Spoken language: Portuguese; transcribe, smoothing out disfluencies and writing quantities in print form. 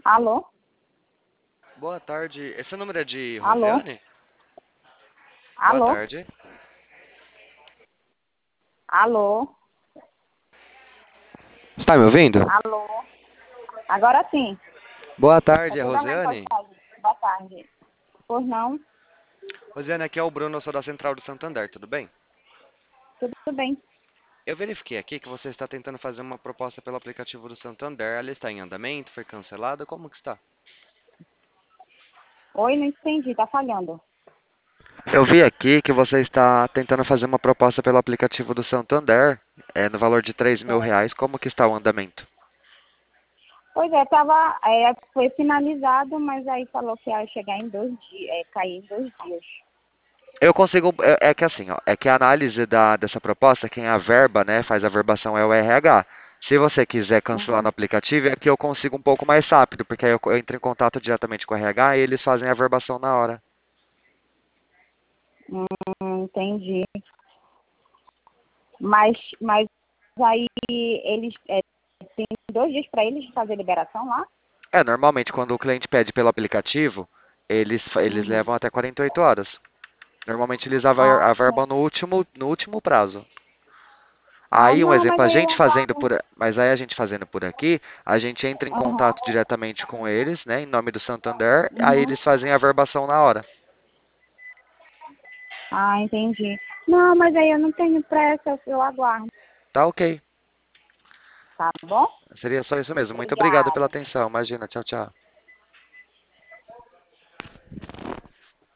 Alô? Boa tarde. Esse número é de Alô? Rosiane? Boa Alô? tarde. Alô? Está me ouvindo? Alô? Agora sim. Boa Tá tarde, é tudo bem, pode Rosiane? falar. Boa tarde. Pois não? Rosiane, aqui é o Bruno, eu sou da Central do Santander, tudo bem? Tudo bem. Eu verifiquei aqui que você está tentando fazer uma proposta pelo aplicativo do Santander. Ela está em andamento? Foi cancelada? Como que está? Oi, não entendi, tá falhando. Eu vi aqui que você está tentando fazer uma proposta pelo aplicativo do Santander, no valor de R$ 3.000. Como que está o andamento? Pois é, foi finalizado, mas aí falou que ia chegar em 2 dias, cair em 2 dias. Eu consigo, é que assim, ó, é que a análise dessa proposta, quem averba, né, faz a verbação é o RH. Se você quiser cancelar no Uhum. aplicativo, é que eu consigo um pouco mais rápido, porque aí eu entro em contato diretamente com o RH e eles fazem a verbação na hora. Entendi. Mas aí eles tem 2 dias para eles fazer liberação lá? Normalmente quando o cliente pede pelo aplicativo, eles Uhum. levam até 48 horas. Normalmente eles Ah, averbam no último prazo. ah, Aí, um não, exemplo, mas aí eu aguardo. mas aí a gente fazendo por aqui, a gente entra em contato Aham. diretamente com eles, né, em nome do Santander, aí Uhum. eles fazem a verbação na hora. Ah, entendi. Não, mas aí eu não tenho pressa, eu aguardo, Tá ok. tá bom? Seria só isso mesmo. Muito obrigado pela Obrigada. atenção. Imagina. Tchau, tchau.